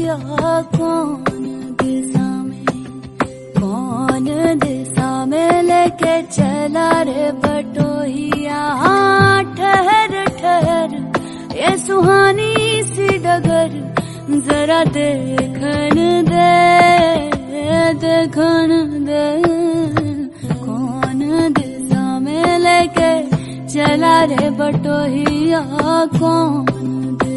बटोहिया कौन दिशा में लेके चला रे बटोहिया। ठहर ठहर ये सुहानी सी डगर जरा देखन दे देखन दे। कौन दिशा में लेके चला रे बटोहिया कौन